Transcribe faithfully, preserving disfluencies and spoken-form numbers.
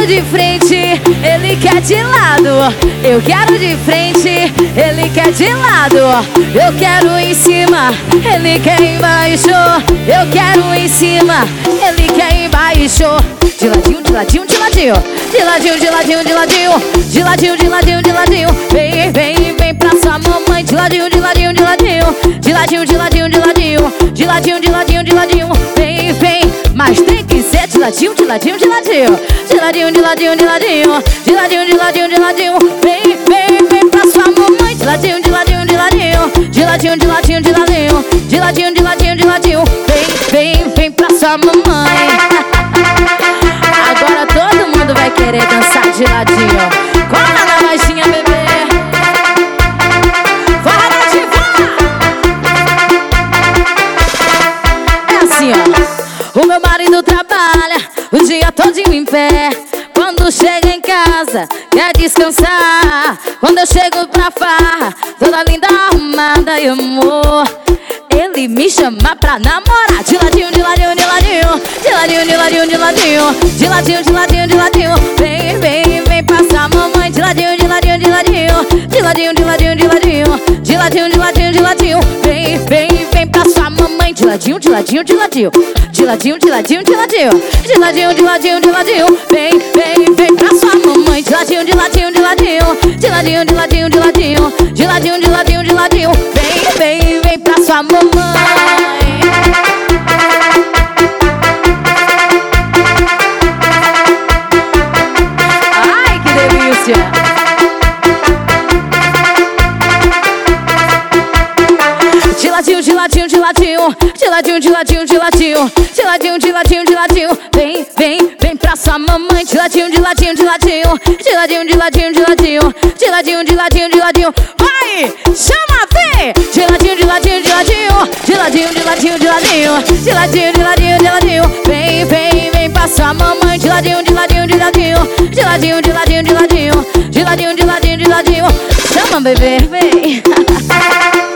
de frente, ele quer de lado. Eu quero de frente, ele quer de lado. Eu quero em cima, ele quer embaixo. Eu quero em cima, ele quer embaixo. De ladinho, de ladinho, de ladinho. De ladinho, de ladinho, de ladinho. De ladinho, de ladinho, de ladinho. Vem, vem, vem pra sua mamãe. De ladinho, de ladinho, de ladinho. De ladinho, de ladinho, de ladinho. De ladinho, de ladinho, de ladinho. Vem, vem, mas tem que ser de ladinho, de ladinho, de ladinho. De ladinho, de ladinho, de ladinho. De ladinho, de ladinho, de ladinho. Vem, vem, vem pra sua mamãe. De ladinho, de ladinho, de ladinho. De ladinho, de ladinho, de ladinho. De ladinho, de ladinho, de ladinho. Vem, vem, vem pra sua mamãe. Agora todo mundo vai querer dançar de ladinho. Cola na baixinha, bebê. Fora de fora. É assim, ó. O meu marido trabalha o dia todinho em pé. Quando chega em casa, quer descansar. Quando eu chego pra farra, toda linda, arrumada e amor, ele me chama pra namorar. De ladinho, de ladinho, de ladinho. De ladinho, de ladinho, de ladinho. De ladinho, de ladinho, de ladinho. Vem, vem, vem passar mamãe. De ladinho, de ladinho, de ladinho. De ladinho, de ladinho, de ladinho. De ladinho, de ladinho, de ladinho. Vem, vem, vem passar mamãe. De ladinho, de ladinho, de ladinho. De ladinho, de ladinho, de ladinho. De ladinho, de ladinho, de ladinho. Vem, vem, vem pra sua mamãe. De ladinho, de ladinho, de ladinho. De ladinho, de ladinho, de ladinho. De ladinho, de ladinho, de ladinho. Vem, vem, vem pra sua mamãe. Ai, que delícia. De ladinho, de ladinho, de ladinho. De ladinho, de ladinho, de ladinho. De ladinho, de ladinho, de ladinho. Vem, vem, vem pra sua mamãe. De ladinho, de ladinho, de ladinho. De ladinho, de ladinho, de ladinho. De ladinho, de ladinho, de ladinho. Vai, chama, vem. De ladinho, de ladinho, de ladinho. De ladinho, de ladinho, de ladinho. De ladinho, de ladinho, de ladinho. Vem, vem, vem pra sua mamãe. De ladinho, de ladinho, de ladinho. De ladinho, de ladinho, de ladinho. De ladinho, de ladinho, de ladinho. Chama, bebê, vem.